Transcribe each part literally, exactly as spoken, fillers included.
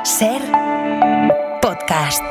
Ser Podcast.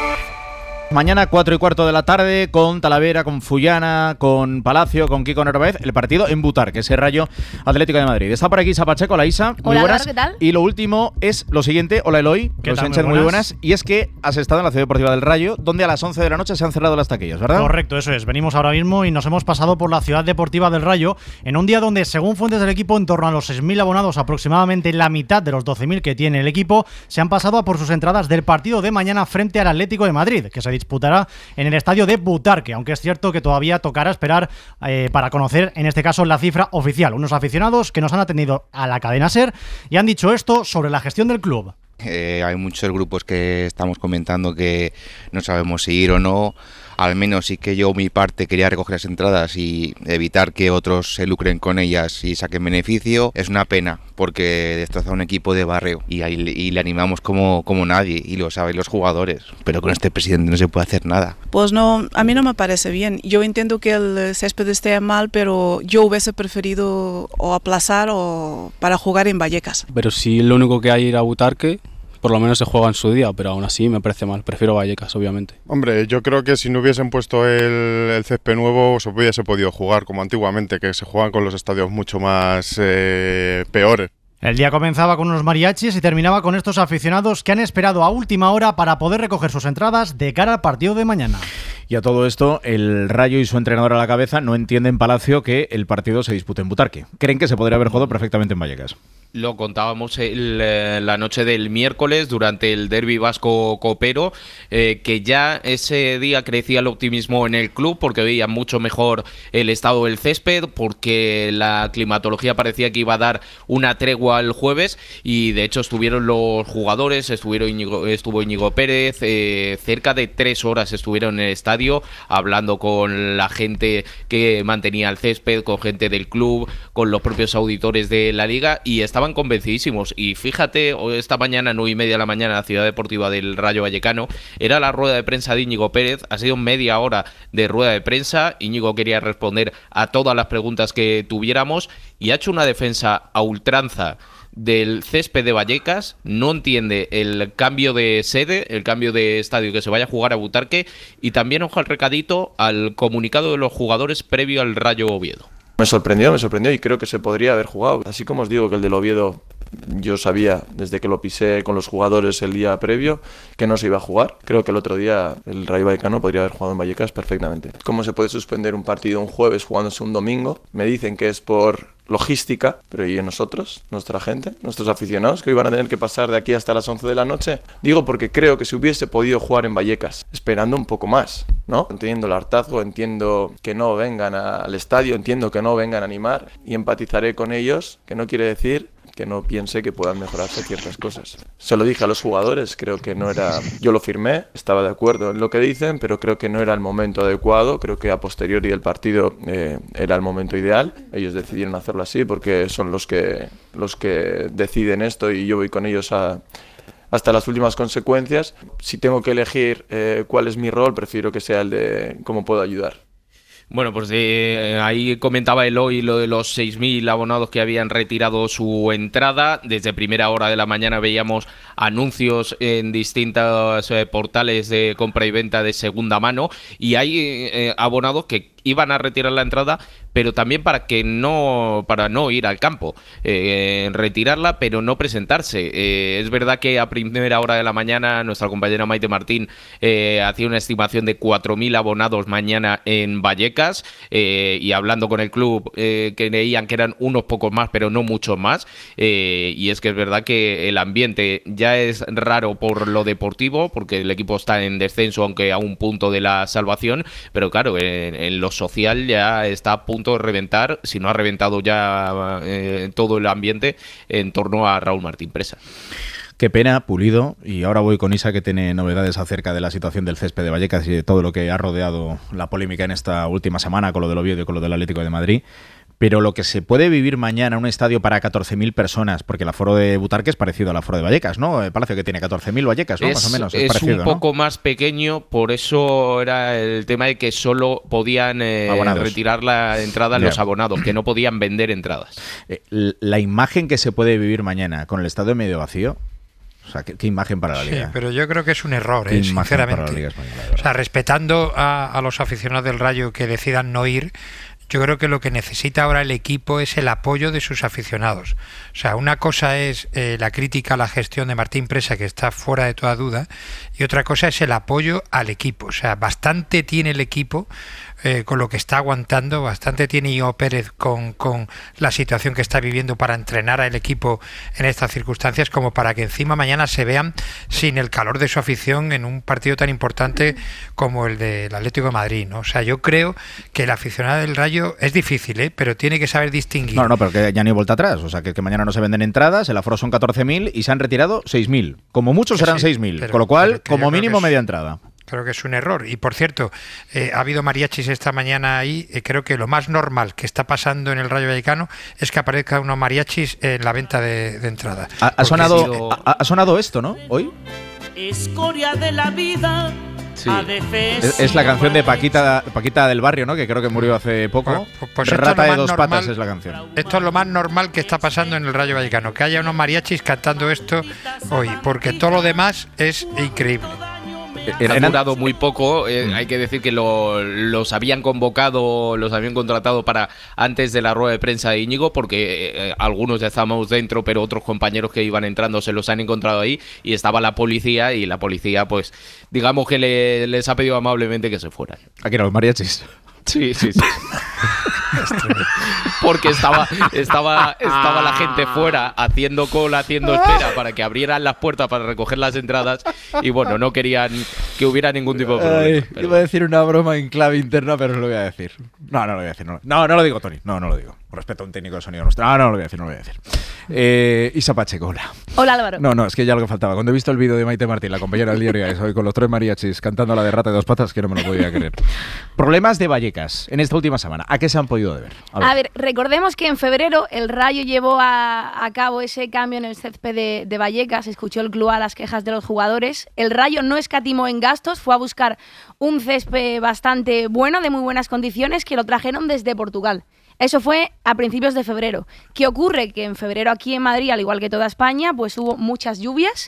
Mañana cuatro y cuarto de la tarde con Talavera, con Fullana, con Palacio, con Kiko Narváez, el partido en Butarque, ese Rayo Atlético de Madrid. Está por aquí Isa Pacheco, la Isa, muy Hola, buenas. Álvaro, ¿qué tal? Y lo último es lo siguiente, hola Eloy, ¿Qué tal? Sánchez, Muy muy buenas. buenas. Y es que has estado en la Ciudad Deportiva del Rayo, donde a las once de la noche se han cerrado las taquillas, ¿verdad? Correcto, eso es. Venimos ahora mismo y nos hemos pasado por la Ciudad Deportiva del Rayo en un día donde, según fuentes del equipo, en torno a los seis mil abonados, aproximadamente la mitad de los doce mil que tiene el equipo, se han pasado a por sus entradas del partido de mañana frente al Atlético de Madrid, que se disputará en el estadio de Butarque. Aunque es cierto que todavía tocará esperar eh, para conocer, en este caso, la cifra oficial. Unos aficionados que nos han atendido a la cadena SER y han dicho esto sobre la gestión del club. Eh, hay muchos grupos que estamos comentando que no sabemos si ir o no. Al menos sí que yo, mi parte, quería recoger las entradas y evitar que otros se lucren con ellas y saquen beneficio. Es una pena porque destroza un equipo de barrio y, ahí, y le animamos como, como nadie, y lo saben los jugadores, pero con este presidente no se puede hacer nada. Pues no, a mí no me parece bien. Yo entiendo que el césped esté mal, pero yo hubiese preferido o aplazar o para jugar en Vallecas. Pero si lo único que hay es ir a Butarque, por lo menos se juega en su día, pero aún así me parece mal. Prefiero Vallecas, obviamente. Hombre, yo creo que si no hubiesen puesto el, el césped nuevo, se hubiese podido jugar como antiguamente, que se juegan con los estadios mucho más eh, peores. El día comenzaba con unos mariachis y terminaba con estos aficionados que han esperado a última hora para poder recoger sus entradas de cara al partido de mañana. Y a todo esto, el Rayo y su entrenador a la cabeza no entienden, Palacio, que el partido se dispute en Butarque. Creen que se podría haber jugado perfectamente en Vallecas. Lo contábamos el, eh, la noche del miércoles durante el derbi vasco copero, eh, que ya ese día crecía el optimismo en el club porque veían mucho mejor el estado del césped, porque la climatología parecía que iba a dar una tregua el jueves, y de hecho estuvieron los jugadores, estuvieron Íñigo, estuvo Íñigo Pérez, eh, cerca de tres horas estuvieron en el estadio hablando con la gente que mantenía el césped, con gente del club, con los propios auditores de la liga, y estaban Estaban convencidísimos. Y fíjate, esta mañana, nueve y media de la mañana, la Ciudad Deportiva del Rayo Vallecano, era la rueda de prensa de Íñigo Pérez. Ha sido media hora de rueda de prensa. Íñigo quería responder a todas las preguntas que tuviéramos y ha hecho una defensa a ultranza del césped de Vallecas. No entiende el cambio de sede, el cambio de estadio, que se vaya a jugar a Butarque, y también, ojo al recadito, al comunicado de los jugadores previo al Rayo Oviedo. Me sorprendió, me sorprendió y creo que se podría haber jugado. Así como os digo que el del Oviedo, yo sabía desde que lo pisé con los jugadores el día previo que no se iba a jugar. Creo que el otro día el Rayo Vallecano podría haber jugado en Vallecas perfectamente. ¿Cómo se puede suspender un partido un jueves jugándose un domingo? Me dicen que es por logística, pero ¿y nosotros? Nuestra gente, nuestros aficionados, que hoy van a tener que pasar de aquí hasta las once de la noche. Digo porque creo que se hubiese podido jugar en Vallecas, esperando un poco más, ¿no? Entiendo el hartazgo, entiendo que no vengan al estadio, entiendo que no vengan a animar, y empatizaré con ellos, que no quiere decir que no piense que puedan mejorarse ciertas cosas. Se lo dije a los jugadores, creo que no era... Yo lo firmé, estaba de acuerdo en lo que dicen, pero creo que no era el momento adecuado. Creo que a posteriori del partido eh, era el momento ideal. Ellos decidieron hacerlo así porque son los que, los que deciden esto, y yo voy con ellos a... hasta las últimas consecuencias. Si tengo que elegir eh, cuál es mi rol, prefiero que sea el de cómo puedo ayudar. Bueno, pues eh, ahí comentaba Eloy lo de los seis mil abonados que habían retirado su entrada. Desde primera hora de la mañana veíamos anuncios en distintos eh, portales de compra y venta de segunda mano, y hay eh, abonados que iban a retirar la entrada, pero también para que no para no ir al campo, eh, retirarla pero no presentarse. Eh, es verdad que a primera hora de la mañana nuestra compañera Maite Martín eh, hacía una estimación de cuatro mil abonados mañana en Vallecas, eh, y hablando con el club eh, creían que eran unos pocos más, pero no muchos más, eh, y es que es verdad que el ambiente ya es raro por lo deportivo, porque el equipo está en descenso, aunque a un punto de la salvación, pero claro, en, en lo social ya está a punto de reventar, si no ha reventado ya eh, todo el ambiente en torno a Raúl Martín Presa. Qué pena, Pulido. Y ahora voy con Isa, que tiene novedades acerca de la situación del césped de Vallecas y de todo lo que ha rodeado la polémica en esta última semana con lo del Oviedo y con lo del Atlético de Madrid. Pero lo que se puede vivir mañana en un estadio para catorce mil personas, porque el aforo de Butarque es parecido al aforo de Vallecas, ¿no? El Palacio, que tiene catorce mil Vallecas, ¿no? Es, Más o menos. Es, es parecido, un poco ¿no? más pequeño, por eso era el tema de que solo podían eh, retirar la entrada yeah. los abonados, que no podían vender entradas. Eh, la imagen que se puede vivir mañana con el estadio medio vacío, o O sea, qué, qué imagen para la Liga. Sí, pero yo creo que es un error, eh, sinceramente. Para la Liga Española, o sea, respetando a, a los aficionados del Rayo que decidan no ir, yo creo que lo que necesita ahora el equipo es el apoyo de sus aficionados. O sea, una cosa es eh, la crítica a la gestión de Martín Presa, que está fuera de toda duda, y otra cosa es el apoyo al equipo. O sea, bastante tiene el equipo eh, con lo que está aguantando, bastante tiene Íñigo Pérez con, con la situación que está viviendo para entrenar al equipo en estas circunstancias, como para que encima mañana se vean sin el calor de su afición en un partido tan importante como el del Atlético de Madrid, ¿no? O sea, yo creo que el aficionado del Rayo es difícil, ¿eh? Pero tiene que saber distinguir. No, no, pero que ya ni vuelta atrás. O sea, que, que mañana no se venden entradas, el aforo son catorce mil y se han retirado seis mil. Como muchos serán sí, seis mil, con lo cual, como mínimo, es, media entrada. Creo que es un error. Y por cierto, eh, ha habido mariachis esta mañana ahí. Eh, creo que lo más normal que está pasando en el Rayo Vallecano es que aparezcan unos mariachis en la venta de, de entradas. Ha, ha, sonado, sido... ha, ha sonado esto, ¿no? Hoy. Escoria de la vida. Sí. Es, es la canción de Paquita Paquita del Barrio, ¿no? Que creo que murió hace poco. Pues, pues Rata es de dos normal, patas es la canción. Esto es lo más normal que está pasando en el Rayo Vallecano, que haya unos mariachis cantando esto hoy, porque todo lo demás es increíble. Ha durado muy poco, eh, hay que decir que lo, los habían convocado, los habían contratado para antes de la rueda de prensa de Íñigo, porque eh, algunos ya estábamos dentro, pero otros compañeros que iban entrando se los han encontrado ahí, y estaba la policía, y la policía, pues, digamos que le, les ha pedido amablemente que se fueran. Aquí eran los mariachis. Sí, sí, sí. Porque estaba, estaba, estaba la gente fuera haciendo cola, haciendo espera para que abrieran las puertas para recoger las entradas, y bueno, no querían que hubiera ningún tipo de problema. Ay, iba a decir una broma en clave interna, pero no lo voy a decir. No, no lo voy a decir. No, no, no lo digo, Tony. No, no lo digo. Por respeto a un técnico de sonido nuestro. No, no lo voy a decir, no lo voy a decir. Eh, Isa Pacheco, hola. Hola, Álvaro. No, no, es que ya lo que faltaba. Cuando he visto el vídeo de Maite Martín, la compañera del diario hoy con los tres mariachis cantando la de Rata de dos patas, que no me lo podía creer. Problemas de Vallecas en esta última semana. ¿A qué se han podido deber? A ver, a ver recordemos que en febrero el Rayo llevó a, a cabo ese cambio en el césped de, de Vallecas. Escuchó el club a las quejas de los jugadores. El Rayo no escatimó en gastos, fue a buscar un césped bastante bueno, de muy buenas condiciones, que lo trajeron desde Portugal. Eso fue a principios de febrero. ¿Qué ocurre? Que en febrero aquí en Madrid, al igual que toda España, pues hubo muchas lluvias,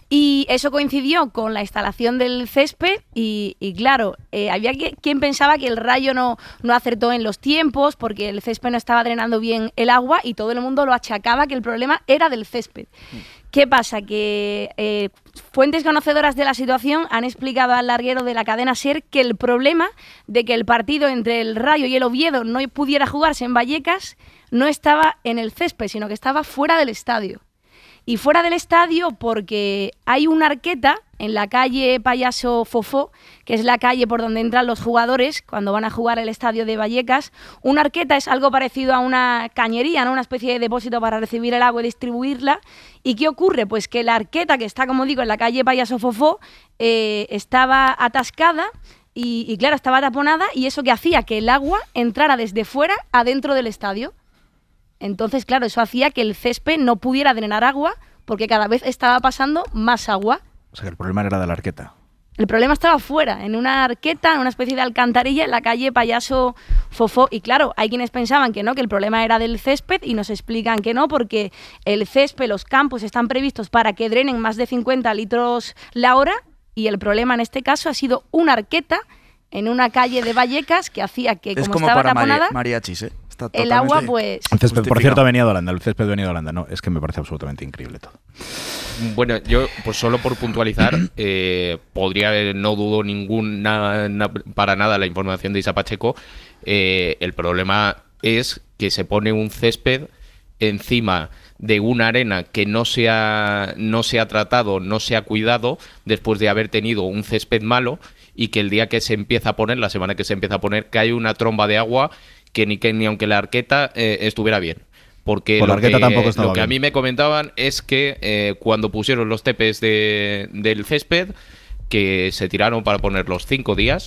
y eso coincidió con la instalación del césped y, y claro, eh, había que, quien pensaba que el Rayo no, no acertó en los tiempos porque el césped no estaba drenando bien el agua, y todo el mundo lo achacaba que el problema era del césped. ¿Qué pasa? Que eh, fuentes conocedoras de la situación han explicado al larguero de la cadena SER que el problema de que el partido entre el Rayo y el Oviedo no pudiera jugarse en Vallecas no estaba en el césped, sino que estaba fuera del estadio. Y fuera del estadio porque hay una arqueta en la calle Payaso Fofó, que es la calle por donde entran los jugadores cuando van a jugar el estadio de Vallecas. Una arqueta es algo parecido a una cañería, ¿no? Una especie de depósito para recibir el agua y distribuirla. ¿Y qué ocurre? Pues que la arqueta, que está, como digo, en la calle Payaso Fofó, eh, estaba atascada y, y, claro, estaba taponada, y eso que hacía que el agua entrara desde fuera adentro del estadio. Entonces, claro, eso hacía que el césped no pudiera drenar agua porque cada vez estaba pasando más agua. O sea, que el problema era de la arqueta. El problema estaba fuera, en una arqueta, en una especie de alcantarilla en la calle Payaso Fofó. Y claro, hay quienes pensaban que no, que el problema era del césped, y nos explican que no, porque el césped, los campos están previstos para que drenen más de cincuenta litros la hora, y el problema en este caso ha sido una arqueta en una calle de Vallecas que hacía que, como, como estaba para taponada, mariachis, ¿eh? el agua, pues... El césped, por cierto, ha venido a Holanda. El césped ha venido a Holanda. No, es que me parece absolutamente increíble todo. Bueno, yo, pues solo por puntualizar, eh, podría, no dudo ninguna na, para nada la información de Isa Pacheco. Eh, el problema es que se pone un césped encima de una arena que no se ha, no se ha tratado, no se ha cuidado, después de haber tenido un césped malo, y que el día que se empieza a poner, la semana que se empieza a poner, cae una tromba de agua que ni, que, ni aunque la arqueta eh, estuviera bien. Porque Por lo, la arqueta que, tampoco estaba lo que a bien. mí me comentaban es que eh, cuando pusieron los tepes de, del césped, que se tiraron para poner los cinco días,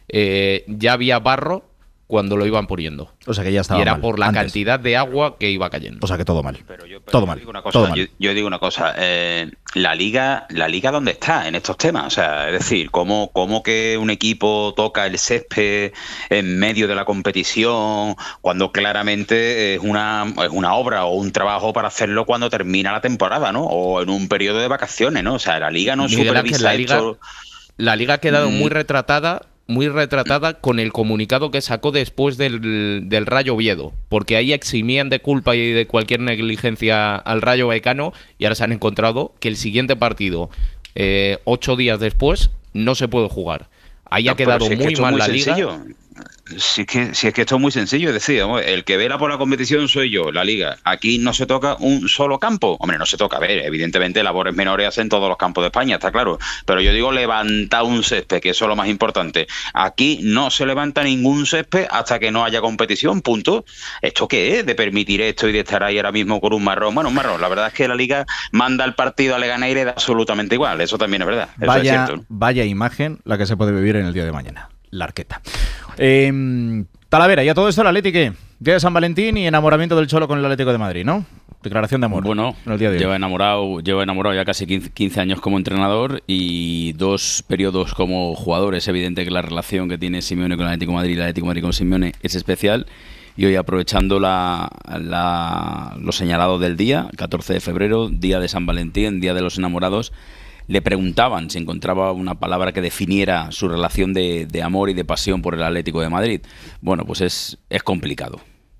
eh, ya había barro cuando lo iban poniendo. O sea que ya estaba Y era mal, por la antes. cantidad de agua que iba cayendo. O sea que todo mal. Pero yo, pero todo yo mal. Digo una cosa, todo mal. Yo, yo digo una cosa. Eh, la liga, la liga ¿dónde está en estos temas? O sea, es decir, ¿cómo, cómo que un equipo toca el césped en medio de la competición cuando claramente es una, es una obra o un trabajo para hacerlo cuando termina la temporada, ¿no? O en un periodo de vacaciones, ¿no? O sea, la liga no Miguel Ángel, supervisa la liga, esto. La liga ha quedado Mm. muy retratada muy retratada con el comunicado que sacó después del, del Rayo Oviedo, porque ahí eximían de culpa y de cualquier negligencia al Rayo Vallecano y ahora se han encontrado que el siguiente partido, eh, ocho días después, no se puede jugar. Ahí No, ha quedado si es que muy esto es mal muy la liga. sencillo. Si es, que, si es que esto es muy sencillo, es decir, vamos, el que vela por la competición soy yo, la liga. Aquí no se toca un solo campo. Hombre, no se toca, a ver, evidentemente labores menores hacen todos los campos de España, está claro. Pero yo digo levantar un césped, que eso es lo más importante. Aquí no se levanta ningún césped hasta que no haya competición, punto. ¿Esto qué es? De permitir esto y de estar ahí ahora mismo con un marrón. Bueno, un marrón. La verdad es que la liga manda el partido a Leganés y le da absolutamente igual. Eso también es verdad. Eso Vaya, es cierto. vaya imagen la que se puede vivir en el día de mañana. La Arqueta. Eh, Talavera, y a todo esto el Atlético, ¿qué? Día de San Valentín y enamoramiento del Cholo con el Atlético de Madrid, ¿no? Declaración de amor. Bueno, en el día de hoy. llevo enamorado, llevo enamorado ya casi quince años como entrenador y dos periodos como jugador. Es evidente que la relación que tiene Simeone con el Atlético de Madrid y el Atlético de Madrid con Simeone es especial. Y hoy, aprovechando la, la, lo señalado del día, catorce de febrero, día de San Valentín, día de los enamorados, le preguntaban si encontraba una palabra que definiera su relación de, de amor y de pasión por el Atlético de Madrid. Bueno, pues es, es complicado.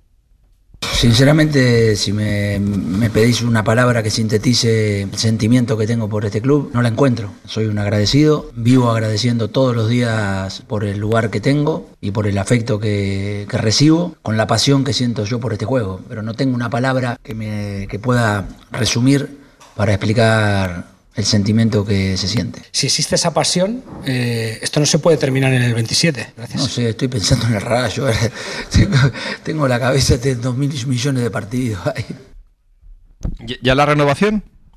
Sinceramente, si me, me pedís una palabra que sintetice el sentimiento que tengo por este club, no la encuentro. Soy un agradecido, vivo agradeciendo todos los días por el lugar que tengo y por el afecto que, que recibo, con la pasión que siento yo por este juego. Pero no tengo una palabra que, me, que pueda resumir para explicar el sentimiento que se siente. Si existe esa pasión, eh, esto no se puede terminar en el veintisiete. Gracias. No sé, estoy pensando en el Rayo. tengo, tengo la cabeza de dos mil millones de partidos. ¿Ya la renovación?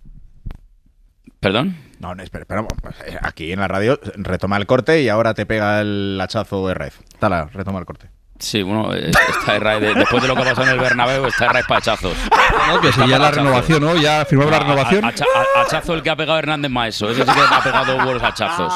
¿Perdón? No, no, espera, espera, aquí en la radio retoma el corte y ahora te pega el hachazo R F. Tala, retoma el corte. Sí, bueno, está Herrera, de, después de lo que pasó en el Bernabéu, está Herrera pachazos. No, que si ya la renovación, ¿no? Ya firmamos la renovación. A, a, a, hachazo el que ha pegado Hernández Maeso, ese sí que ha pegado buenos hachazos.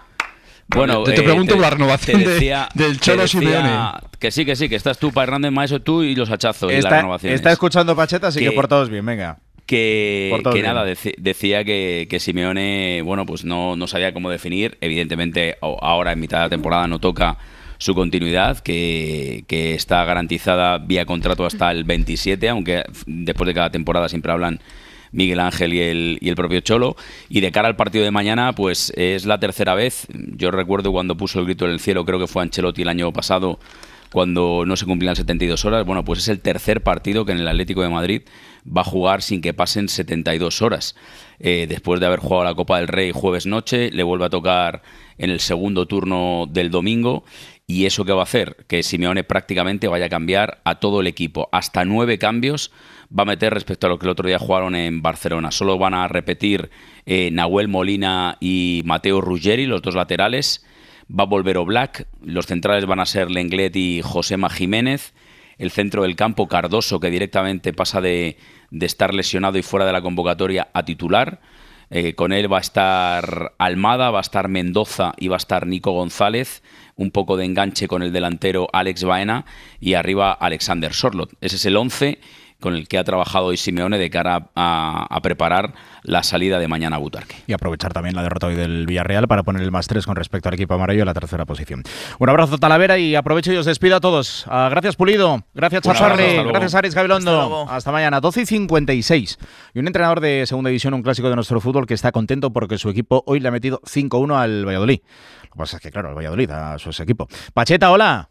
Bueno, te, te eh, pregunto por te, la renovación decía, de, del Cholo Simeone. Que sí, que sí, que estás tú para Hernández Maeso, tú y los hachazos Está, y las renovaciones. Está escuchando Pacheta, así que, que por todos bien, venga. Que, por todos que bien. nada, dec, decía que, que Simeone, bueno, pues no, no sabía cómo definir. Evidentemente, ahora en mitad de la temporada no toca su continuidad, que, que está garantizada vía contrato hasta el veintisiete, aunque después de cada temporada siempre hablan Miguel Ángel y el, y el propio Cholo. Y de cara al partido de mañana, pues es la tercera vez. Yo recuerdo cuando puso el grito en el cielo, creo que fue Ancelotti el año pasado, cuando no se cumplían setenta y dos horas. Bueno, pues es el tercer partido que en el Atlético de Madrid va a jugar sin que pasen setenta y dos horas. Eh, después de haber jugado la Copa del Rey jueves noche, le vuelve a tocar en el segundo turno del domingo. ¿Y eso qué va a hacer? Que Simeone prácticamente vaya a cambiar a todo el equipo. Hasta nueve cambios va a meter respecto a lo que el otro día jugaron en Barcelona. Solo van a repetir eh, Nahuel Molina y Mateo Ruggeri, los dos laterales. Va a volver Oblak. Los centrales van a ser Lenglet y Josema Jiménez. El centro del campo, Cardoso, que directamente pasa de, de estar lesionado y fuera de la convocatoria a titular. Eh, con él va a estar Almada, va a estar Mendoza y va a estar Nico González. Un poco de enganche con el delantero Alex Baena y arriba Alexander Sorloth. Ese es el once con el que ha trabajado hoy Simeone de cara a, a preparar la salida de mañana a Butarque. Y aprovechar también la derrota hoy del Villarreal para poner el más tres con respecto al equipo amarillo en la tercera posición. Un abrazo, Talavera, y aprovecho y os despido a todos. Uh, gracias, Pulido. Gracias, Chafarri. Gracias, Aris Gabilondo. Hasta, Hasta mañana, doce y cincuenta y seis. Y un entrenador de segunda división, un clásico de nuestro fútbol, que está contento porque su equipo hoy le ha metido cinco uno al Valladolid. Lo que pasa es que, claro, el Valladolid a su equipo. Pacheta, hola.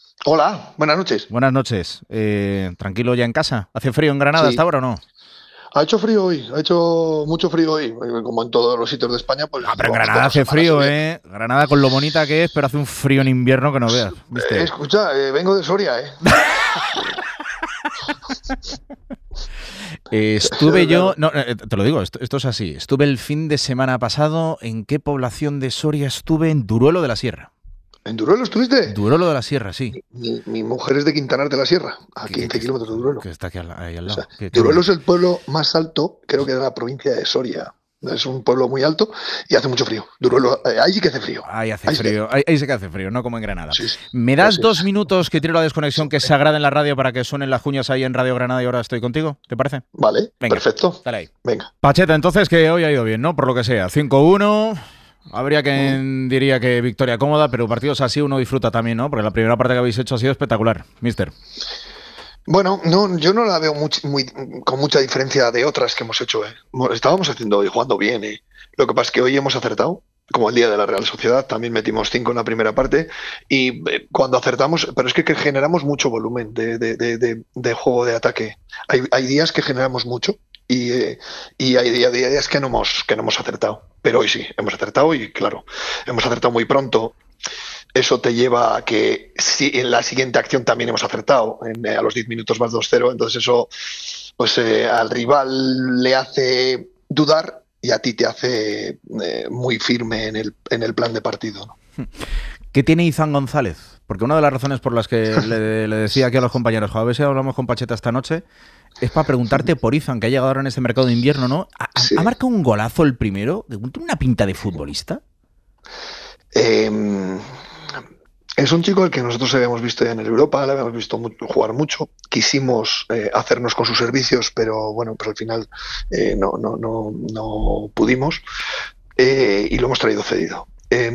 Hola, buenas noches. Buenas noches. Eh, ¿Tranquilo ya en casa? ¿Hace frío en Granada sí. hasta ahora o no? Ha hecho frío hoy, ha hecho mucho frío hoy, como en todos los sitios de España. Pues, ah, pero en Granada hace frío, ¿eh? Granada con lo bonita que es, pero hace un frío en invierno que no veas. ¿Viste? Eh, escucha, eh, vengo de Soria, ¿eh? eh estuve yo, no, te lo digo, esto, esto es así. Estuve el fin de semana pasado, ¿en qué población de Soria estuve? En Duruelo de la Sierra. ¿En Duruelo estuviste? Duruelo de la Sierra, sí. Mi, mi mujer es de Quintanar de la Sierra, a quince kilómetros de Duruelo. Que está aquí al, ahí al lado. O sea, Duruelo es el pueblo más alto, creo que de la provincia de Soria. Es un pueblo muy alto y hace mucho frío. Duruelo, eh, ahí sí que hace frío. Ahí hace ahí frío, sí. ahí, ahí sí que hace frío, no como en Granada. Sí, sí. ¿Me das Sí, dos sí. minutos que tiro la desconexión que es sagrada en la radio para que suenen las cuñas ahí en Radio Granada y ahora estoy contigo? ¿Te parece? Vale, Venga, perfecto. Dale ahí. Venga. Pacheta, entonces que hoy ha ido bien, ¿no? Por lo que sea. cinco uno. Habría quien diría que victoria cómoda, pero partidos así uno disfruta también, ¿no? Porque la primera parte que habéis hecho ha sido espectacular, mister. Bueno, no, yo no la veo muy, muy, con mucha diferencia de otras que hemos hecho. ¿eh? Estábamos haciendo y jugando bien. ¿eh? Lo que pasa es que hoy hemos acertado, como el día de la Real Sociedad, también metimos cinco en la primera parte y eh, cuando acertamos, pero es que, que generamos mucho volumen de, de, de, de, de juego de ataque. Hay, hay días que generamos mucho y, eh, y hay día, días que no, hemos, que no hemos acertado. Pero hoy sí, hemos acertado y claro, hemos acertado muy pronto. Eso te lleva a que si en la siguiente acción también hemos acertado, en, eh, a los diez minutos más dos cero, entonces eso pues eh, al rival le hace dudar y a ti te hace eh, muy firme en el, en el plan de partido, ¿no? ¿Qué tiene Izan González? Porque una de las razones por las que le, le decía aquí a los compañeros, a ver si hablamos con Pacheta esta noche, es para preguntarte por Izan, que ha llegado ahora en este mercado de invierno, ¿no? ¿Ha, sí. ¿ha marcado un golazo el primero? ¿Tiene una pinta de futbolista? Eh... Es un chico al que nosotros habíamos visto ya en el Europa, le habíamos visto mucho, jugar mucho, quisimos eh, hacernos con sus servicios, pero bueno, pues al final eh, no, no, no, no pudimos eh, y lo hemos traído cedido. Eh,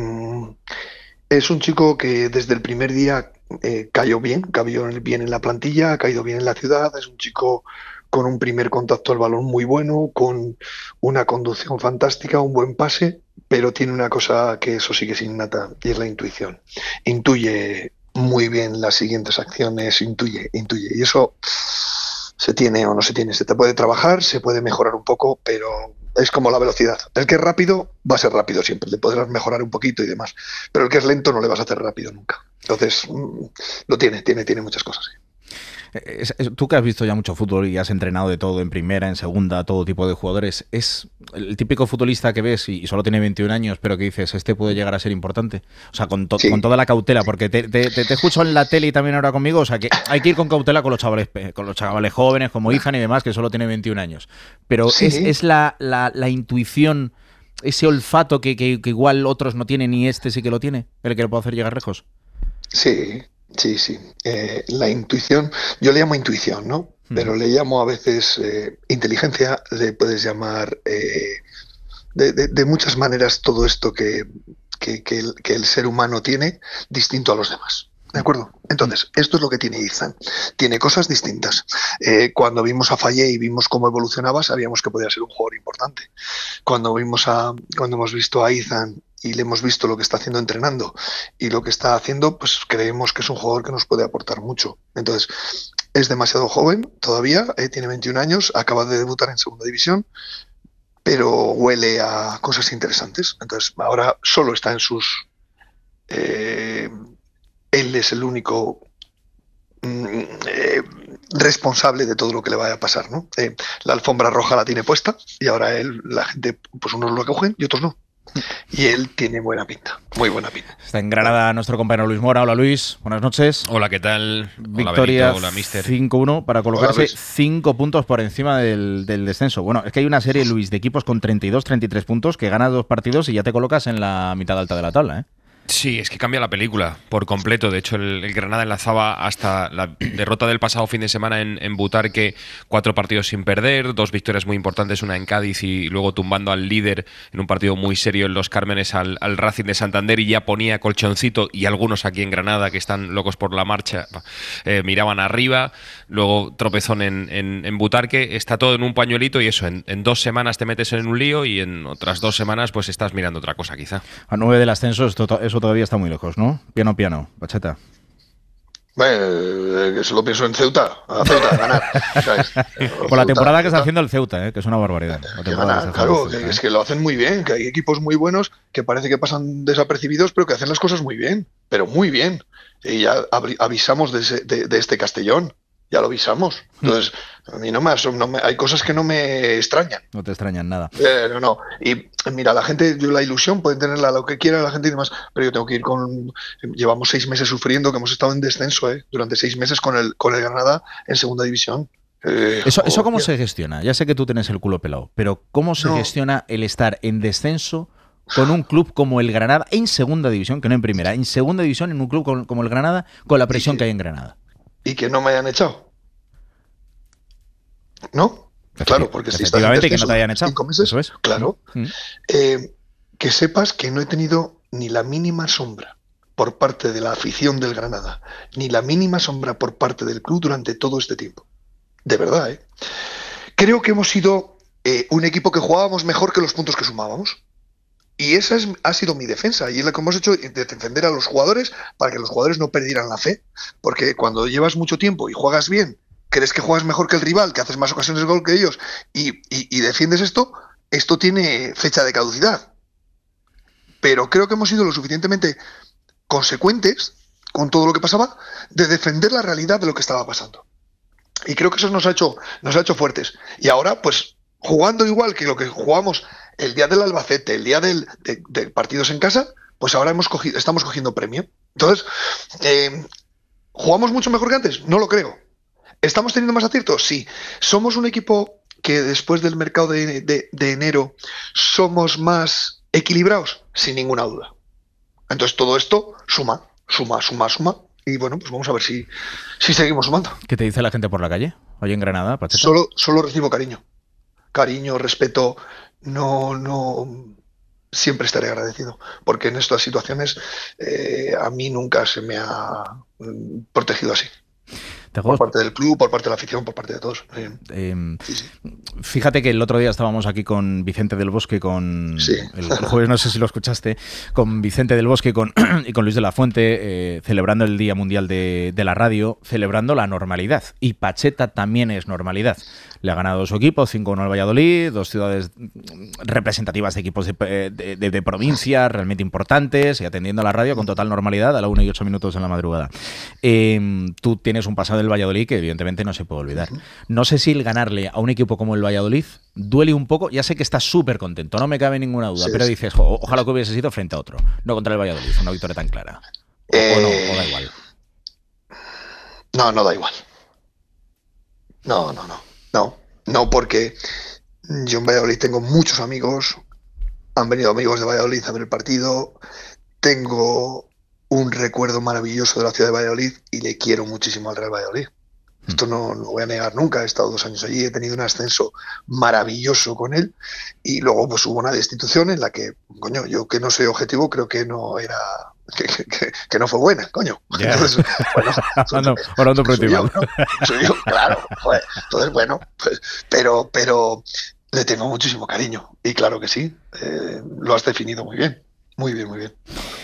es un chico que desde el primer día eh, cayó bien, cayó bien en la plantilla, ha caído bien en la ciudad, es un chico con un primer contacto al balón muy bueno, con una conducción fantástica, un buen pase, pero tiene una cosa que eso sí que es innata, y es la intuición. Intuye muy bien las siguientes acciones, intuye, intuye. Y eso se tiene o no se tiene. Se te puede trabajar, se puede mejorar un poco, pero es como la velocidad. El que es rápido va a ser rápido siempre, le podrás mejorar un poquito y demás. Pero el que es lento no le vas a hacer rápido nunca. Entonces, lo tiene, tiene, tiene muchas cosas, sí. Es, es, tú que has visto ya mucho fútbol y has entrenado de todo, en primera, en segunda, todo tipo de jugadores, ¿es el típico futbolista que ves y, y solo tiene veintiún años, pero que dices, este puede llegar a ser importante? O sea, con, to, sí. con toda la cautela, porque te, te, te, te escucho en la tele y también ahora conmigo, o sea, que hay que ir con cautela con los chavales con los chavales jóvenes como Izan y demás, que solo tiene veintiún años. Pero sí. es, es la, la, la intuición, ese olfato que, que, que igual otros no tienen y este sí que lo tiene, el que lo puede hacer llegar lejos. Sí. Sí, sí. Eh, la intuición, yo le llamo intuición, ¿no? Mm. Pero le llamo a veces eh, inteligencia, le puedes llamar eh, de, de, de muchas maneras todo esto que, que, que, el, que el ser humano tiene distinto a los demás. ¿De acuerdo? Entonces, esto es lo que tiene Izan. Tiene cosas distintas. Eh, cuando vimos a Fallé y vimos cómo evolucionaba, sabíamos que podía ser un jugador importante. Cuando vimos a, cuando hemos visto a Izan y le hemos visto lo que está haciendo entrenando y lo que está haciendo, pues creemos que es un jugador que nos puede aportar mucho. Entonces, es demasiado joven todavía, eh, tiene veintiún años, acaba de debutar en segunda división, pero huele a cosas interesantes. Entonces, ahora solo está en sus... Eh, él es el único mm, eh, responsable de todo lo que le vaya a pasar, ¿no? Eh, la alfombra roja la tiene puesta y ahora él, la gente, pues unos lo cogen y otros no. Y él tiene buena pinta, muy buena pinta. Está en Granada nuestro compañero Luis Mora. Hola Luis, buenas noches. Hola, ¿qué tal? Victoria hola, hola mister. cinco uno para colocarse cinco puntos por encima del, del descenso. Bueno, es que hay una serie, Luis, de equipos con treinta y dos, treinta y tres puntos que ganas dos partidos y ya te colocas en la mitad alta de la tabla, ¿eh? Sí, es que cambia la película por completo. De hecho, el, el Granada enlazaba hasta la derrota del pasado fin de semana en, en Butarque, cuatro partidos sin perder, dos victorias muy importantes, una en Cádiz y luego tumbando al líder en un partido muy serio en Los Cármenes al, al Racing de Santander, y ya ponía colchoncito, y algunos aquí en Granada que están locos por la marcha eh, miraban arriba. Luego tropezón en, en, en Butarque. Está todo en un pañuelito y eso, en, en dos semanas te metes en un lío y en otras dos semanas pues estás mirando otra cosa quizá. A nueve del ascenso esto, eso todavía está muy lejos, ¿no? Piano, piano, Pacheta. Bueno, eso lo pienso en Ceuta, a Ceuta, a ganar. Por la temporada que está haciendo el Ceuta, ¿eh? Que es una barbaridad. La que ganar, que claro, Ceuta, que, ¿eh? Es que lo hacen muy bien, que hay equipos muy buenos que parece que pasan desapercibidos, pero que hacen las cosas muy bien, pero muy bien. Y ya avisamos de, ese, de, de este Castellón. Ya lo avisamos. Entonces, a mí no me, no me, hay cosas que no me extrañan. No te extrañan nada. Eh, no, no. Y mira, la gente, yo la ilusión, pueden tenerla lo que quiera la gente y demás, pero yo tengo que ir con... Llevamos seis meses sufriendo, que hemos estado en descenso, ¿eh? Durante seis meses con el, con el Granada en segunda división. Eh, ¿Eso, o- ¿Eso cómo se gestiona? Ya sé que tú tienes el culo pelado, pero ¿cómo se No. gestiona el estar en descenso con un club como el Granada en segunda división, que no en primera, en segunda división en un club con- como el Granada, con la presión que hay en Granada? Y que no me hayan echado. ¿No? Claro, porque si estás en Efectivamente, que no descenso te hayan echado. cinco meses, Eso es. claro. Mm. Eh, que sepas que no he tenido ni la mínima sombra por parte de la afición del Granada, ni la mínima sombra por parte del club durante todo este tiempo. De verdad, ¿eh? Creo que hemos sido eh, un equipo que jugábamos mejor que los puntos que sumábamos. Y esa es, ha sido mi defensa, y es lo que hemos hecho, de defender a los jugadores para que los jugadores no perdieran la fe. Porque cuando llevas mucho tiempo y juegas bien, crees que juegas mejor que el rival, que haces más ocasiones de gol que ellos, y, y- y defiendes esto, esto tiene fecha de caducidad. Pero creo que hemos sido lo suficientemente consecuentes con todo lo que pasaba de defender la realidad de lo que estaba pasando. Y creo que eso nos ha hecho, nos ha hecho fuertes. Y ahora, pues, jugando igual que lo que jugamos el día del Albacete, el día del, de, de partidos en casa, pues ahora hemos cogido, estamos cogiendo premio. Entonces, eh, ¿jugamos mucho mejor que antes? No lo creo. ¿Estamos teniendo más aciertos? Sí. ¿Somos un equipo que después del mercado de, de- de enero somos más equilibrados? Sin ninguna duda. Entonces todo esto suma, suma, suma, suma. Y bueno, pues vamos a ver si, si seguimos sumando. ¿Qué te dice la gente por la calle? Hoy en Granada, Pacheta. Solo, solo recibo cariño. Cariño, respeto. No, no. Siempre estaré agradecido. Porque en estas situaciones eh, a mí nunca se me ha mm, protegido así. Por parte del club, por parte de la afición, por parte de todos. Eh, Eh, Fíjate que el otro día estábamos aquí con Vicente del Bosque, con Sí. el, el jueves, no sé si lo escuchaste, con Vicente del Bosque con, y con Luis de la Fuente, eh, celebrando el Día Mundial de, de la Radio, celebrando la normalidad. Y Pacheta también es normalidad. Le ha ganado su equipo, cinco uno al Valladolid, dos ciudades representativas de equipos de, de, de- de provincia realmente importantes, y atendiendo a la radio con total normalidad a la una y ocho minutos en la madrugada. Eh, tú tienes un pasado del Valladolid que evidentemente no se puede olvidar. No sé si el ganarle a un equipo como el Valladolid duele un poco. Ya sé que estás súper contento, no me cabe ninguna duda, Sí, pero sí. dices, "Jo, ojalá que hubiese sido frente a otro, no contra el Valladolid, una victoria tan clara". O, o no, o da igual. No, no da igual. No, no, no. No, no, porque yo en Valladolid tengo muchos amigos. Han venido amigos de Valladolid a ver el partido. Tengo un recuerdo maravilloso de la ciudad de Valladolid y le quiero muchísimo al Real Valladolid. Esto no lo voy a negar nunca. He estado dos años allí, he tenido un ascenso maravilloso con él y luego pues hubo una destitución en la que, coño, yo que no soy objetivo creo que no era... Que, que- que no fue buena, coño. Ya. Entonces, bueno, Hablando- hablando por soy ti, yo, mal. ¿no? Soy yo, claro. Joder. Entonces, bueno, pues, pero, pero le tengo muchísimo cariño. Y claro que sí, eh, lo has definido muy bien. Muy bien, muy bien.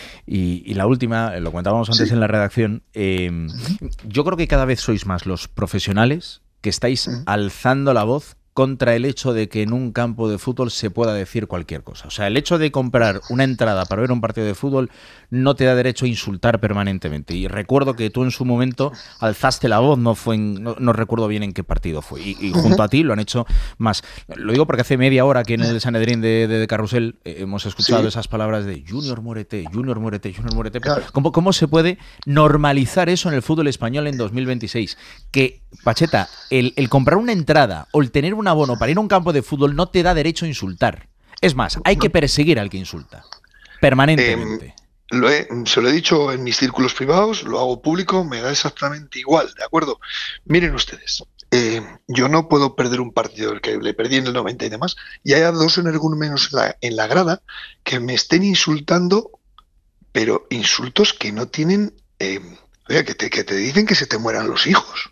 Y, y la última, eh, lo comentábamos antes Sí. en la redacción, eh, yo creo que cada vez sois más los profesionales que estáis alzando la voz contra el hecho de que en un campo de fútbol se pueda decir cualquier cosa. O sea, el hecho de comprar una entrada para ver un partido de fútbol no te da derecho a insultar permanentemente. Y recuerdo que tú en su momento alzaste la voz, no fue en- no, no recuerdo bien en qué partido fue. Y, y junto a ti lo han hecho más. Lo digo porque hace media hora aquí en el Sanedrín de, de, de Carrusel eh, hemos escuchado Sí. esas palabras de Junior muérete, Junior muérete, Junior muérete. Claro. ¿Cómo, ¿Cómo se puede normalizar eso en el fútbol español en dos mil veintiséis? Que, Pacheta, el, el comprar una entrada o el tener un abono para ir a un campo de fútbol no te da derecho a insultar. Es más, hay que perseguir al que insulta. Permanentemente. Em, lo he- se lo he dicho en mis círculos privados, lo hago público, me da exactamente igual, ¿de acuerdo? Miren ustedes, eh, yo no puedo perder un partido el que le perdí en el noventa y demás, y haya dos energúmenos en la, en la grada que me estén insultando, pero insultos que no tienen... eh, oiga, que te, que te dicen que se te mueran los hijos.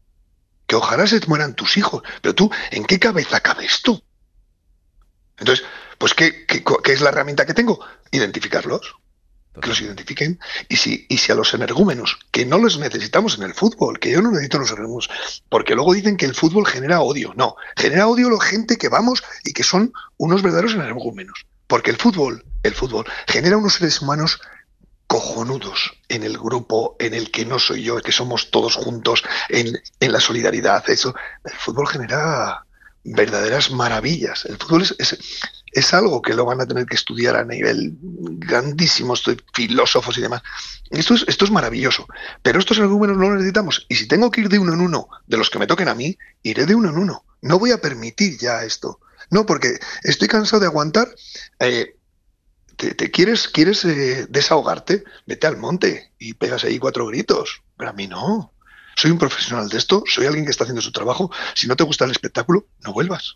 Que ojalá se te mueran tus hijos. Pero tú, ¿en qué cabeza cabes tú? Entonces, pues, ¿qué, qué, qué es la herramienta que tengo? Identificarlos. Que los identifiquen. Y si, y si a los energúmenos, que no los necesitamos en el fútbol, que yo no necesito los energúmenos, porque luego dicen que el fútbol genera odio. No, genera odio la gente que vamos y que son unos verdaderos energúmenos. Porque el fútbol, el fútbol, genera unos seres humanos cojonudos en el grupo en el que no soy yo, que somos todos juntos en, en la solidaridad. Eso, el fútbol genera verdaderas maravillas. El fútbol es, es, es algo que lo van a tener que estudiar a nivel grandísimo, estoy, filósofos y demás. Esto es, esto es maravilloso, pero estos argumentos no los necesitamos. Y si tengo que ir de uno en uno, de los que me toquen a mí, iré de uno en uno. No voy a permitir ya esto. No, porque estoy cansado de aguantar. Eh, te, te quieres, quieres eh, desahogarte, vete al monte y pegas ahí cuatro gritos. Pero a mí no. Soy un profesional de esto, soy alguien que está haciendo su trabajo. Si no te gusta el espectáculo, no vuelvas.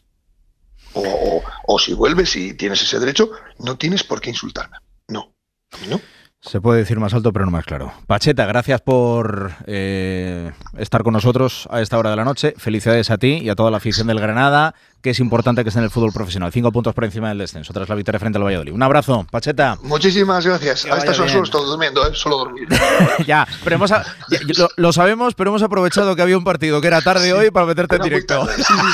O, o, o si vuelves y tienes ese derecho, no tienes por qué insultarme. No, no. Se puede decir más alto, pero no más claro. Pacheta, gracias por eh, estar con nosotros a esta hora de la noche. Felicidades a ti y a toda la afición del Granada, que es importante que esté en el fútbol profesional. Cinco puntos por encima del descenso tras la victoria frente al Valladolid. Un abrazo, Pacheta. Muchísimas gracias. A estas horas solo estoy durmiendo, ¿eh? Solo dormir. Ya, pero hemos a, ya, lo, lo sabemos, pero hemos aprovechado que había un partido que era tarde sí, hoy para meterte en directo. Sí, sí,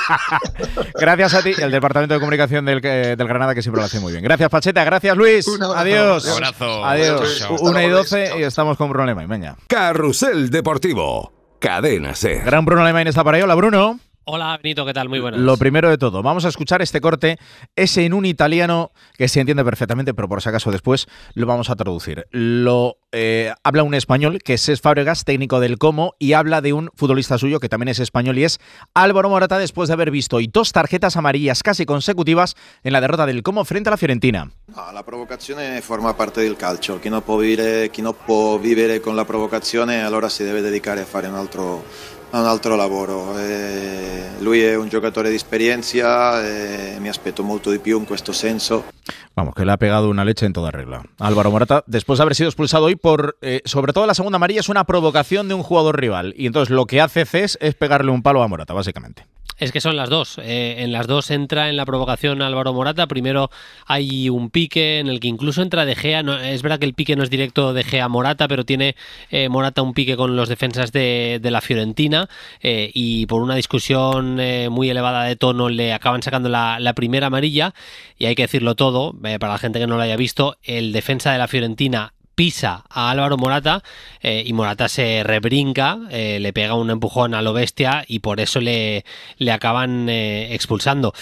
sí, sí. Gracias a ti y al Departamento de Comunicación del, del Granada, que siempre lo hace muy bien. Gracias, Pacheta. Gracias, Luis. Adiós. Un abrazo. Adiós. una y doce y estamos con Bruno Alemany. Venga. Carrusel Deportivo. Cadena SER. Gran Bruno Alemany está para ahí. Hola, Bruno. Hola, Benito, ¿qué tal? Muy buenas. Lo primero de todo, vamos a escuchar este corte, ese en un italiano que se entiende perfectamente, pero por si acaso después lo vamos a traducir. Lo eh, habla un español, que es Cesc Fábregas, técnico del Como, y habla de un futbolista suyo que también es español y es Álvaro Morata, después de haber visto hoy dos tarjetas amarillas casi consecutivas en la derrota del Como frente a la Fiorentina. No, la provocazione forma parte del calcio. Chi non può vivere, chi non può vivere con la provocazione allora si deve dedicare a fare un altro un altro lavoro. Eh, lui è un giocatore di esperienza, eh, mi aspetto molto di più in questo senso. Vamos, que le ha pegado una leche en toda regla. Álvaro Morata, después de haber sido expulsado hoy por, eh, sobre todo la segunda amarilla, es una provocación de un jugador rival. Y entonces lo que hace Cesc es pegarle un palo a Morata, básicamente. Es que son las dos. Eh, en las dos entra en la provocación Álvaro Morata. Primero hay un pique en el que incluso entra De Gea. No, es verdad que el pique no es directo De Gea Morata, pero tiene eh, Morata un pique con los defensas de, de la Fiorentina eh, y por una discusión eh, muy elevada de tono le acaban sacando la, la primera amarilla. Y hay que decirlo todo, eh, para la gente que no lo haya visto, el defensa de la Fiorentina pisa a Álvaro Morata eh, y Morata se rebrinca, eh, le pega un empujón a lo bestia y por eso le, le acaban eh, expulsando.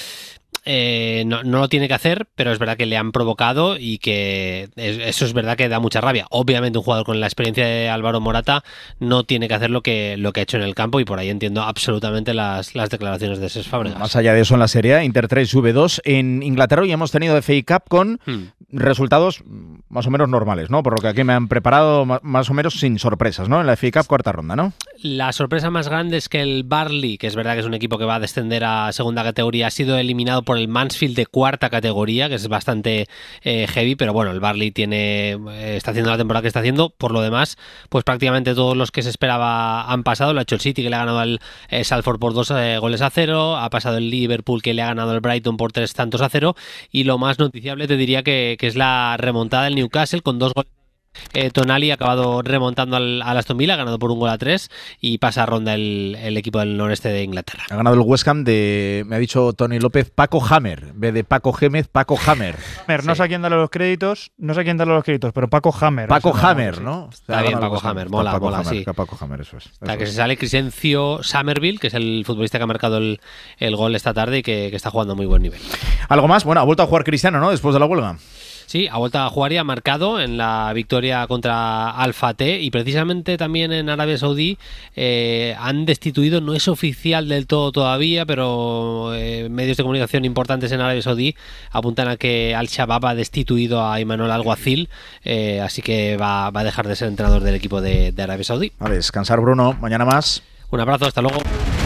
Eh, no, no lo tiene que hacer, pero es verdad que le han provocado y que es, eso es verdad que da mucha rabia. Obviamente un jugador con la experiencia de Álvaro Morata no tiene que hacer lo que, lo que ha hecho en el campo y por ahí entiendo absolutamente las, las declaraciones de Cesc Fábregas. Más allá de eso en la Serie A, Inter tres, Juve dos. En Inglaterra hoy hemos tenido F A Cup con hmm. resultados más o menos normales, ¿no? Por lo que aquí me han preparado más o menos sin sorpresas, ¿no? En la F A Cup cuarta ronda, ¿no? La sorpresa más grande es que el Burnley, que es verdad que es un equipo que va a descender a segunda categoría, ha sido eliminado por el Mansfield de cuarta categoría, que es bastante eh, heavy, pero bueno, el Burnley tiene, eh, está haciendo la temporada que está haciendo. Por lo demás, pues prácticamente todos los que se esperaba han pasado. Lo ha hecho el City, que le ha ganado al eh, Salford por dos eh, goles a cero, ha pasado el Liverpool, que le ha ganado al Brighton por tres tantos a cero, y lo más noticiable te diría que, que es la remontada del Newcastle con dos goles. Eh, Tonali ha acabado remontando al, al Aston Villa, ha ganado por un gol a tres y pasa a ronda el, el equipo del noreste de Inglaterra. Ha ganado el West Ham de, me ha dicho Tony López, Paco Hammer, en vez de Paco Gémez, Paco Hammer. Hammer, no sí. sé a quién darle los créditos, no sé a quién darle los créditos, pero Paco Hammer. Paco Hammer, ¿no? Está, está bien, Paco Hammer, mola, Paco mola, Hammer, sí. Paco Hammer, eso es. Eso Hasta que es. se sale Crescencio Somerville, que es el futbolista que ha marcado el, el gol esta tarde y que, que está jugando a muy buen nivel. ¿Algo más? Bueno, ha vuelto a jugar Cristiano, ¿no? Después de la huelga. Sí, ha vuelto a jugar y ha marcado en la victoria contra Al-Fateh y precisamente también en Arabia Saudí eh, han destituido, no es oficial del todo todavía, pero eh, medios de comunicación importantes en Arabia Saudí apuntan a que Al-Shabaab ha destituido a Imanol Alguacil, eh, así que va, va a dejar de ser entrenador del equipo de, de Arabia Saudí. A descansar, Bruno, mañana más. Un abrazo, hasta luego.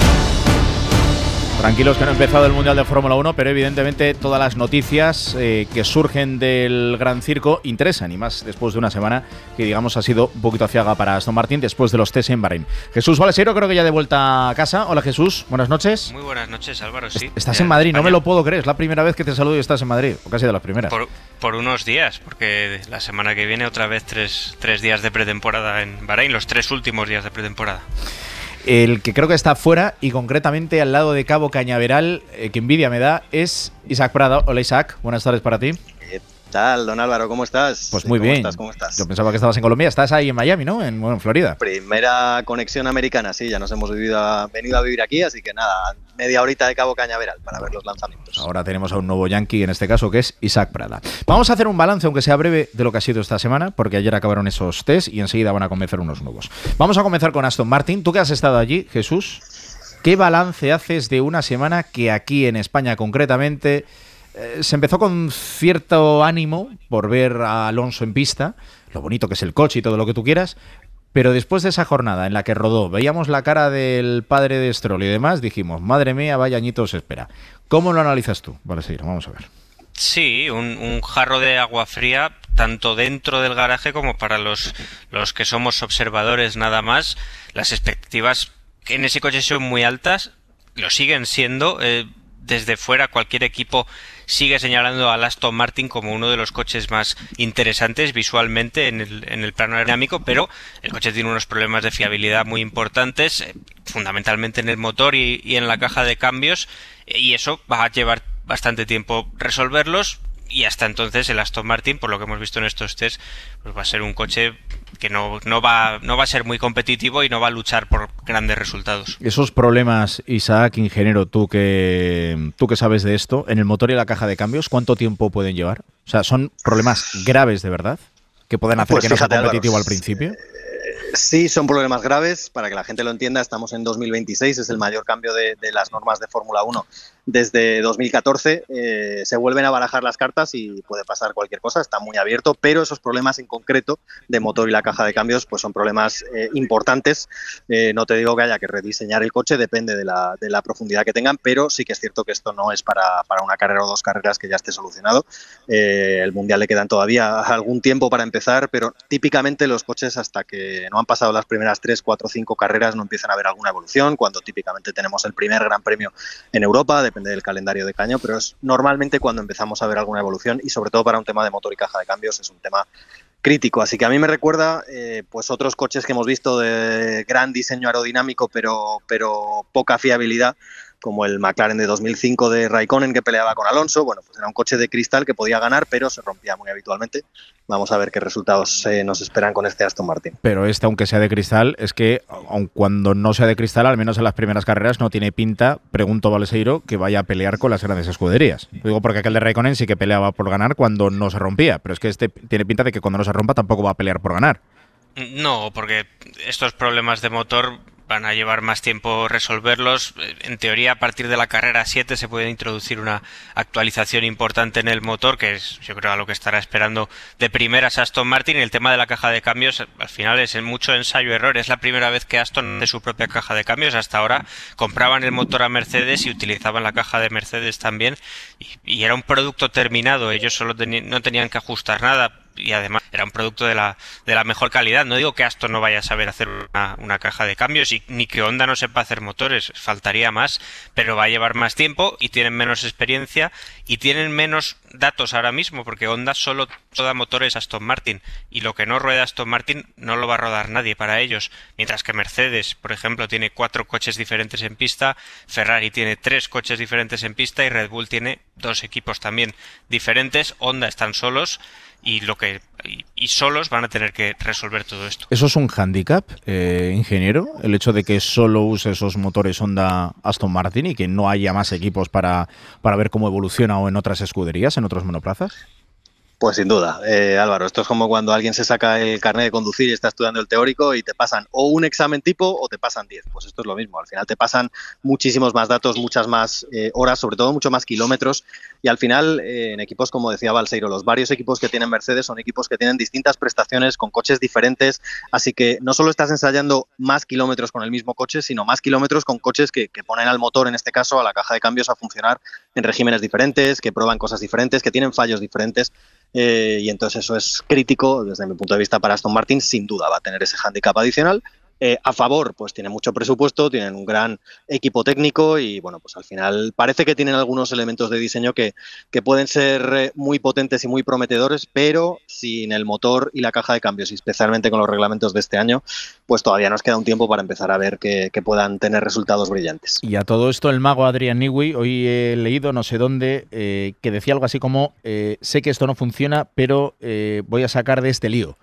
Tranquilos que no ha empezado el Mundial de Fórmula uno, pero evidentemente todas las noticias eh, que surgen del Gran Circo interesan, y más después de una semana que, digamos, ha sido un poquito aciaga para Aston Martin después de los test en Bahrein. Jesús Valesero, creo que ya de vuelta a casa. Hola, Jesús, buenas noches. Muy buenas noches, Álvaro, sí. Estás en Madrid, no me lo puedo creer, es la primera vez que te saludo y estás en Madrid, o casi de las primeras. Por, por unos días, porque la semana que viene otra vez tres, tres días de pretemporada en Bahrein, los tres últimos días de pretemporada. El que creo que está fuera y concretamente al lado de Cabo Cañaveral, eh, que envidia me da, es Isaac Prado. Hola Isaac, buenas tardes para ti. Eh, tal, don Álvaro? ¿Cómo estás? Pues muy ¿Cómo bien. Estás, ¿Cómo estás? Yo pensaba que estabas en Colombia. Estás ahí en Miami, ¿no? En, bueno, en Florida. Primera conexión americana, sí. Ya nos hemos vivido a, venido a vivir aquí, así que nada, media horita de Cabo Cañaveral para ver los lanzamientos. Ahora tenemos a un nuevo yankee, en este caso, que es Isaac Prada. Vamos a hacer un balance, aunque sea breve, de lo que ha sido esta semana, porque ayer acabaron esos test y enseguida van a comenzar unos nuevos. Vamos a comenzar con Aston Martin. Tú que has estado allí, Jesús, ¿qué balance haces de una semana que aquí en España concretamente eh, se empezó con cierto ánimo por ver a Alonso en pista, lo bonito que es el coche y todo lo que tú quieras, pero después de esa jornada en la que rodó, veíamos la cara del padre de Stroll y demás, dijimos, madre mía, vaya añito se espera. ¿Cómo lo analizas tú? Vale, seguir, vamos a ver. Sí, un, un jarro de agua fría, tanto dentro del garaje como para los, los que somos observadores nada más. Las expectativas en ese coche son muy altas, lo siguen siendo. Eh, desde fuera cualquier equipo sigue señalando al Aston Martin como uno de los coches más interesantes visualmente en el, en el plano aerodinámico, pero el coche tiene unos problemas de fiabilidad muy importantes, eh, fundamentalmente en el motor y, y en la caja de cambios, y eso va a llevar bastante tiempo resolverlos. Y hasta entonces el Aston Martin, por lo que hemos visto en estos test, pues va a ser un coche que no, no, va, no va a ser muy competitivo y no va a luchar por grandes resultados. Esos problemas, Isaac, ingeniero, tú que, tú que sabes de esto, en el motor y la caja de cambios, ¿cuánto tiempo pueden llevar? O sea, ¿son problemas graves de verdad que pueden hacer pues que fíjate, no sea competitivo Álvaro, al principio? Sí, son problemas graves. Para que la gente lo entienda, estamos en dos mil veintiséis, es el mayor cambio de, de las normas de Fórmula uno desde dos mil catorce. Eh, se vuelven a barajar las cartas y puede pasar cualquier cosa, está muy abierto, pero esos problemas en concreto de motor y la caja de cambios pues son problemas eh, importantes. Eh, no te digo que haya que rediseñar el coche, depende de la, de la profundidad que tengan, pero sí que es cierto que esto no es para, para una carrera o dos carreras que ya esté solucionado. Eh, el Mundial le quedan todavía algún tiempo para empezar, pero típicamente los coches, hasta que no han pasado las primeras tres, cuatro, cinco carreras, no empiezan a ver alguna evolución, cuando típicamente tenemos el primer Gran Premio en Europa, depende del calendario de Caño, pero es normalmente cuando empezamos a ver alguna evolución, y sobre todo para un tema de motor y caja de cambios es un tema crítico. Así que a mí me recuerda eh, pues otros coches que hemos visto de gran diseño aerodinámico pero, pero poca fiabilidad, como el McLaren de dos mil cinco de Raikkonen que peleaba con Alonso. Bueno, pues era un coche de cristal que podía ganar, pero se rompía muy habitualmente. Vamos a ver qué resultados eh, nos esperan con este Aston Martin. Pero este, aunque sea de cristal, es que aun cuando no sea de cristal, al menos en las primeras carreras no tiene pinta, pregunto Valseiro, que vaya a pelear con las grandes escuderías. Lo digo porque aquel de Raikkonen sí que peleaba por ganar cuando no se rompía, pero es que este tiene pinta de que cuando no se rompa tampoco va a pelear por ganar. No, porque estos problemas de motor van a llevar más tiempo resolverlos. En teoría, a partir de la carrera siete se puede introducir una actualización importante en el motor, que es, yo creo, a lo que estará esperando de primeras Aston Martin. Y el tema de la caja de cambios, al final es mucho ensayo-error. Es la primera vez que Aston hace su propia caja de cambios. Hasta ahora compraban el motor a Mercedes y utilizaban la caja de Mercedes también. Y, y era un producto terminado. Ellos solo teni- no tenían que ajustar nada. Y además era un producto de la, de la mejor calidad. No digo que Aston no vaya a saber hacer una, una caja de cambios y ni que Honda no sepa hacer motores, faltaría más, pero va a llevar más tiempo y tienen menos experiencia y tienen menos datos ahora mismo, porque Honda solo roda motores Aston Martin y lo que no rueda Aston Martin no lo va a rodar nadie para ellos, mientras que Mercedes, por ejemplo, tiene cuatro coches diferentes en pista, Ferrari tiene tres coches diferentes en pista y Red Bull tiene dos equipos también diferentes. Honda están solos y lo que y, y solos van a tener que resolver todo esto. ¿Eso es un hándicap, eh, ingeniero? El hecho de que solo use esos motores Honda Aston Martin y que no haya más equipos para, para ver cómo evoluciona o en otras escuderías, en otros monoplazas. Pues sin duda, eh, Álvaro, esto es como cuando alguien se saca el carnet de conducir y está estudiando el teórico y te pasan o un examen tipo o te pasan diez. Pues esto es lo mismo, al final te pasan muchísimos más datos, muchas más eh, horas, sobre todo mucho más kilómetros, y al final eh, en equipos, como decía Valseiro, los varios equipos que tienen Mercedes son equipos que tienen distintas prestaciones con coches diferentes, así que no solo estás ensayando más kilómetros con el mismo coche, sino más kilómetros con coches que, que ponen al motor, en este caso a la caja de cambios, a funcionar en regímenes diferentes, que prueban cosas diferentes, que tienen fallos diferentes. Eh, y entonces eso es crítico desde mi punto de vista para Aston Martin. Sin duda va a tener ese hándicap adicional. Eh, a favor, pues tienen mucho presupuesto, tienen un gran equipo técnico y bueno, pues al final parece que tienen algunos elementos de diseño que, que pueden ser eh, muy potentes y muy prometedores, pero sin el motor y la caja de cambios, y especialmente con los reglamentos de este año, pues todavía nos queda un tiempo para empezar a ver que, que puedan tener resultados brillantes. Y a todo esto el mago Adrian Newey, hoy he leído no sé dónde, eh, que decía algo así como eh, sé que esto no funciona, pero eh, voy a sacar de este lío.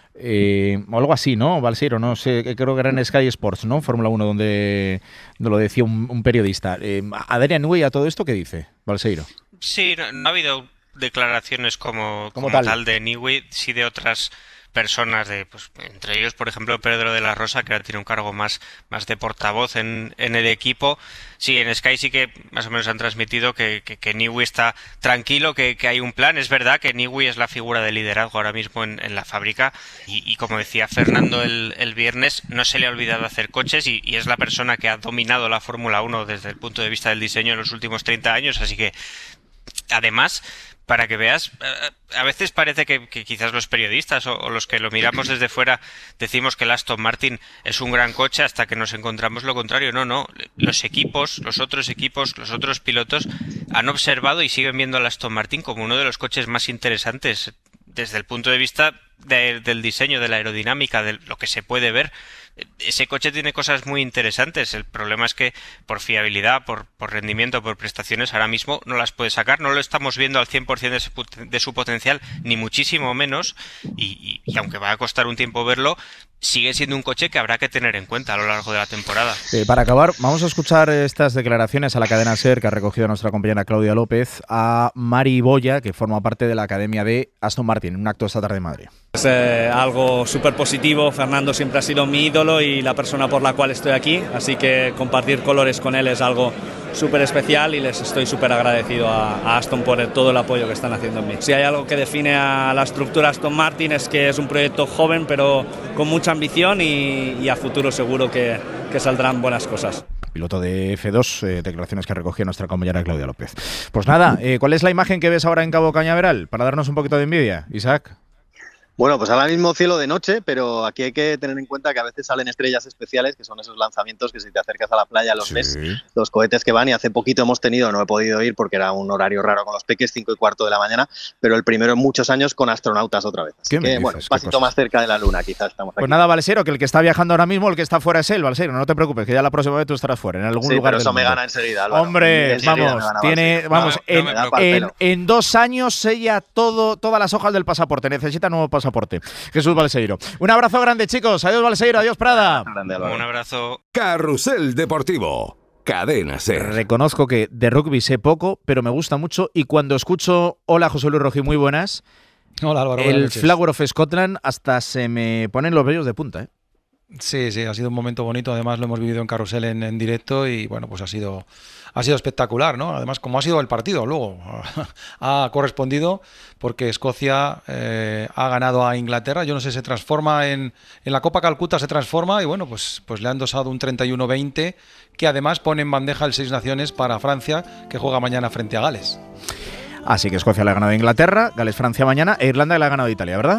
Eh, o algo así, ¿no? Balseiro, no sé, creo que era en Sky Sports, ¿no? Fórmula uno, donde, donde lo decía un, un periodista. Eh, Adrian Newey, ¿a todo esto qué dice, Balseiro? Sí, no, no ha habido declaraciones como, como, como tal? tal de Newey, sí de otras personas, de pues entre ellos, por ejemplo, Pedro de la Rosa, que ahora tiene un cargo más, más de portavoz en, en el equipo. Sí, en Sky sí que más o menos han transmitido que, que, que Newey está tranquilo, que, que hay un plan. Es verdad que Newey es la figura de liderazgo ahora mismo en, en la fábrica y, y como decía Fernando el, el viernes, no se le ha olvidado hacer coches y, y es la persona que ha dominado la Fórmula uno desde el punto de vista del diseño en los últimos treinta años, así que además, para que veas, a veces parece que, que quizás los periodistas o, o los que lo miramos desde fuera decimos que el Aston Martin es un gran coche hasta que nos encontramos lo contrario. No, no. Los equipos, los otros equipos, los otros pilotos han observado y siguen viendo al Aston Martin como uno de los coches más interesantes desde el punto de vista de, del diseño, de la aerodinámica, de lo que se puede ver. Ese coche tiene cosas muy interesantes. El problema es que por fiabilidad, por, por rendimiento, por prestaciones, ahora mismo no las puede sacar. No lo estamos viendo al cien por ciento de su, de su potencial, ni muchísimo menos. Y, y, y aunque va a costar un tiempo verlo, sigue siendo un coche que habrá que tener en cuenta a lo largo de la temporada. Eh, para acabar, vamos a escuchar estas declaraciones a la cadena SER que ha recogido nuestra compañera Claudia López a Mari Boya, que forma parte de la Academia de Aston Martin, en un acto esta tarde en Madrid. Es eh, algo súper positivo. Fernando siempre ha sido mi ídolo y la persona por la cual estoy aquí, así que compartir colores con él es algo súper especial y les estoy súper agradecido a, a Aston por todo el apoyo que están haciendo en mí. Si hay algo que define a la estructura Aston Martin es que es un proyecto joven pero con mucha ambición y, y a futuro seguro que, que saldrán buenas cosas. Piloto de F dos, eh, declaraciones que recogía nuestra compañera Claudia López. Pues nada, eh, ¿cuál es la imagen que ves ahora en Cabo Cañaveral? Para darnos un poquito de envidia, Isaac. Bueno, pues ahora mismo cielo de noche, pero aquí hay que tener en cuenta que a veces salen estrellas especiales, que son esos lanzamientos que si te acercas a la playa los sí. ves, los cohetes que van, y hace poquito hemos tenido, no he podido ir porque era un horario raro con los peques, cinco y cuarto de la mañana, pero el primero en muchos años con astronautas otra vez. Así que, bueno, un pasito más cerca de la luna quizás estamos aquí. Pues nada, Balseiro, que el que está viajando ahora mismo, el que está fuera es él, Balseiro, no te preocupes, que ya la próxima vez tú estarás fuera, en algún sí, lugar pero del eso mundo. me gana enseguida, Álvaro. Hombre, vamos, gana tiene, vamos, no, en, no en, en dos años sella todo, todas las hojas del pasaporte, necesita nuevo pasaporte. Jesús Balseiro. Un abrazo grande, chicos. Adiós, Balseiro. Adiós, Prada. Grande, un abrazo. Carrusel Deportivo. Cadena SER. Reconozco que de rugby sé poco, pero me gusta mucho. Y cuando escucho Hola, José Luis Rojí, muy buenas. Hola, Álvaro. El Flower of Scotland hasta se me ponen los vellos de punta, ¿eh? Sí, sí, ha sido un momento bonito. Además, lo hemos vivido en Carrusel en, en directo y bueno, pues ha sido, ha sido espectacular, ¿no? Además, como ha sido el partido luego, ha correspondido porque Escocia eh, ha ganado a Inglaterra. Yo no sé, se transforma en, en la Copa Calcuta, se transforma y bueno, pues, pues le han dosado un treinta y uno veinte que además pone en bandeja el Seis Naciones para Francia, que juega mañana frente a Gales. Así que Escocia le ha ganado a Inglaterra, Gales Francia mañana e Irlanda le ha ganado a Italia, ¿verdad?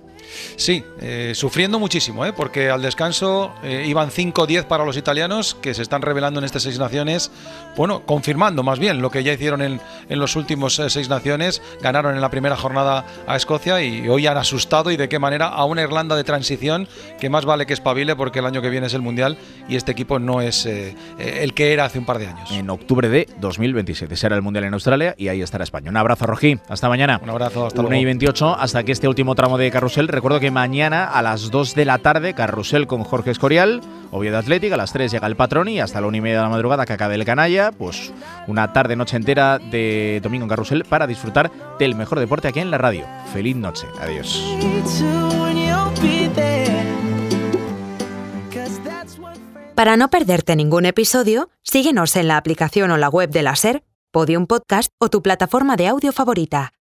Sí, eh, sufriendo muchísimo, ¿eh? Porque al descanso eh, iban cinco diez para los italianos, que se están revelando en estas Seis Naciones, bueno, confirmando más bien lo que ya hicieron en, en los últimos eh, Seis Naciones. Ganaron en la primera jornada a Escocia y hoy han asustado, y de qué manera, a una Irlanda de transición que más vale que espabile porque el año que viene es el Mundial y este equipo no es eh, el que era hace un par de años. En octubre de dos mil veintisiete será el Mundial en Australia y ahí estará España. Un abrazo, Rojí. Hasta mañana. Un abrazo, hasta luego. una y veintiocho, hasta aquí este último tramo de Carrusel. Recuerdo que mañana a las dos de la tarde, Carrusel con Jorge Escorial, Oviedo Athletic, a las tres llega el Patrón y hasta la una y media de la madrugada que acabe el Canalla, pues una tarde, noche entera de domingo en Carrusel para disfrutar del mejor deporte aquí en la radio. Feliz noche. Adiós. Para no perderte ningún episodio, síguenos en la aplicación o la web de la SER, Podium Podcast o tu plataforma de audio favorita.